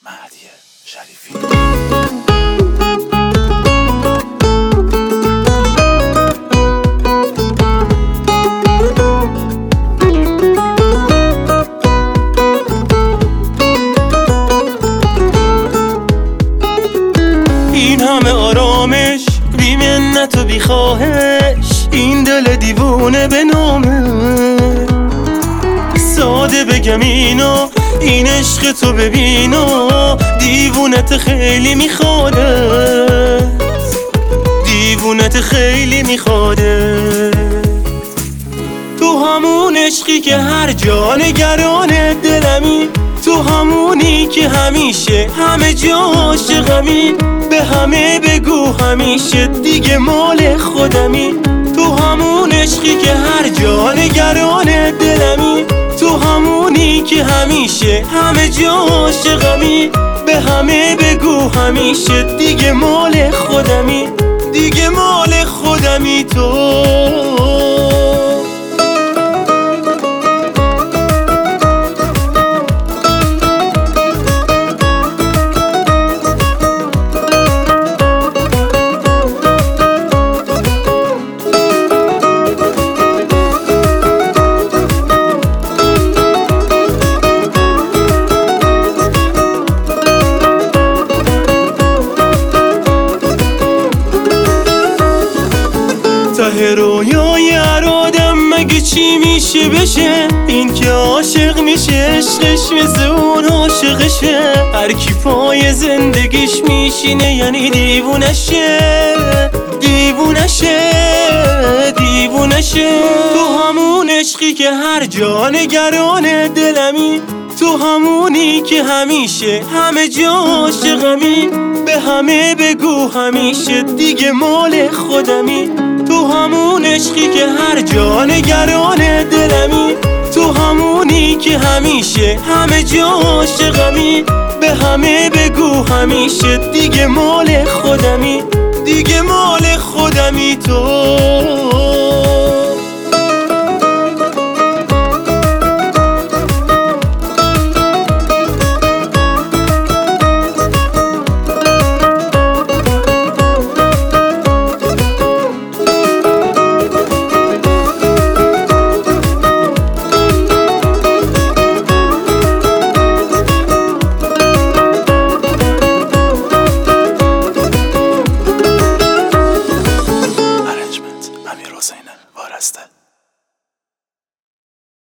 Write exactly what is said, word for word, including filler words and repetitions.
مهدی شریفی. این همه آرامش بی منت و بی خواهش، این دل دیوونه به نامه. ساده بگم اینو، این عشق تو ببینو، دیوونت خیلی میخواده، دیوونت خیلی میخواده. تو همون عشقی که هر جا نگران دلمی، تو همونی که همیشه همه جا عاشقمی. به همه بگو همیشه دیگه مال خودمی. تو همون عشقی که هر جا نگران دلمی، تو همونی که همیشه همه جا عاشقمی. به همه بگو همیشه دیگه مال خودمی، دیگه مال خودمی تو. ته رویای هر آدم مگه چی میشه بشه؟ این که عاشق میشه عشقش مثل اون عاشقشه. هر کی پای زندگیش میشینه یعنی دیوونشه، دیوونشه، دیوونشه. تو همون عشقی که هر جا نگران دلمی، تو همونی که همیشه همه جا عاشقمی. به همه بگو همیشه دیگه مال خودمی. تو همون عشقی که هر جا نگران دلمی، تو همونی که همیشه همه جا عاشقمی. به همه بگو همیشه دیگه مال خودمی، دیگه مال خودمی تو.